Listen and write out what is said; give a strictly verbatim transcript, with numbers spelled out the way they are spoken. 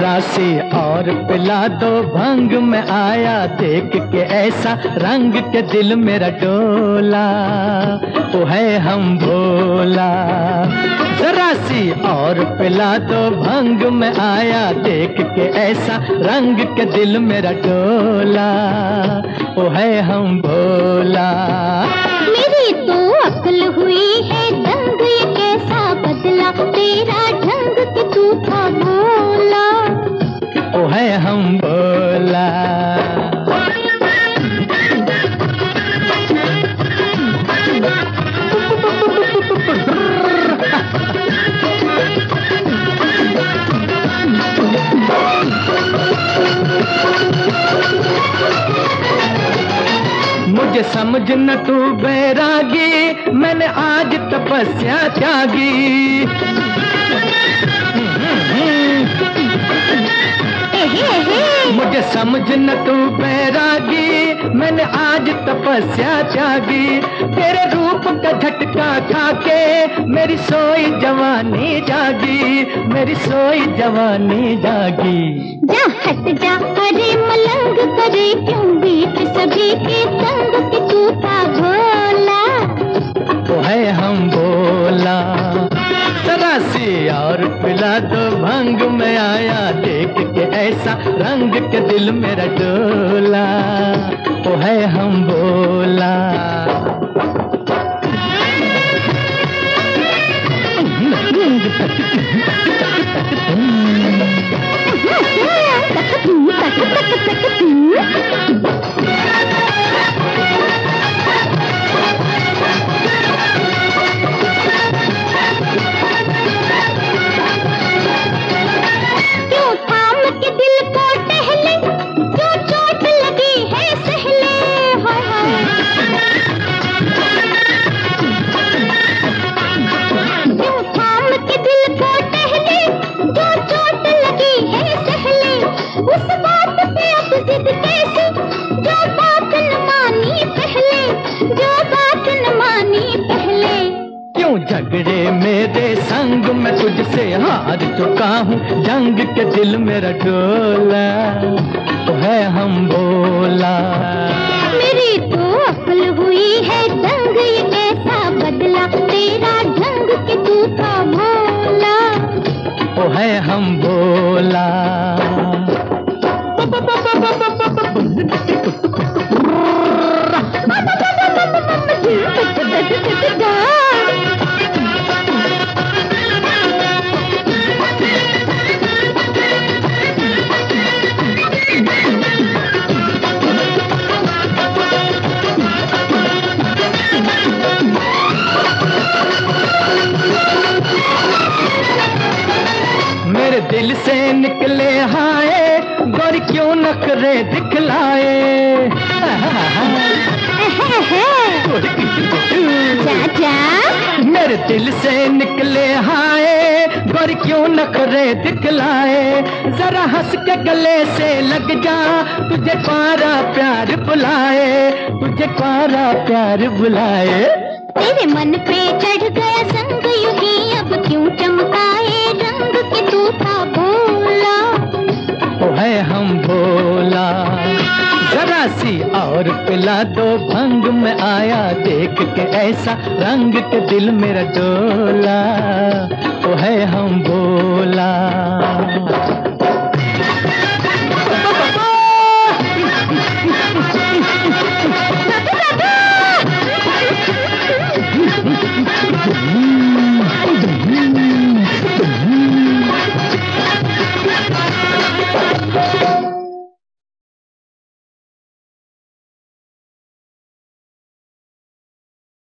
जरा सी और पिला दो भंग में आया देख के ऐसा रंग के दिल मेरा डोला, वो है हम भोला। जरा सी और पिला दो भंग में आया देख के ऐसा रंग के दिल मेरा डोला, वो है हम भोला। मेरी तो अक्ल हुई है दंग, ये कैसा बदला तेरा ढंग के तू था भोला, वो है हम भोला। मुझे समझ न तू बैरागी, मैंने आज तपस्या त्यागी। मुझे समझ न तू बैरागी, मैंने आज तपस्या त्यागी। तेरे रूप का झटका खाके मेरी सोई जवानी जागी, मेरी सोई जवानी जागी। जा हट जा अरे मलंग करे क्यों बीच सभी के संग के तू था भोला, वो है हम भोला। जरा सी और पिला दो भंग में आया देख के ऐसा रंग के दिल मेरा डोला, वो है हम भोला। उस बात पे अब जिद कैसी जो बात न मानी पहले, जो बात न मानी पहले। क्यों झगड़े मेरे संग मैं तुझसे हार चुका हूँ, जंग के दिल मेरा डोला, तो है हम भोला। मेरी तो अक्ल हुई है दंग, ये कैसा बदला तेरा ढंग के तू था भोला, वो है हम भोला। मेरे दिल से निकले हाय गोरी क्यों नखरे दिखलाए। मेरे दिल से निकले हाय गोरी क्यों नखरे दिखलाए। जरा हंस के गले से लग जा, तुझे पारा प्यार बुलाए, तुझे पारा प्यार बुलाए। तेरे मन पे चढ़ गया संग युगी, अब क्यों चमकाए रंग के तू था भोला, वो है हम भोला। जरा सी और पिला दो भंग में आया देख के ऐसा रंग के दिल मेरा डोला, वो है हम भोला।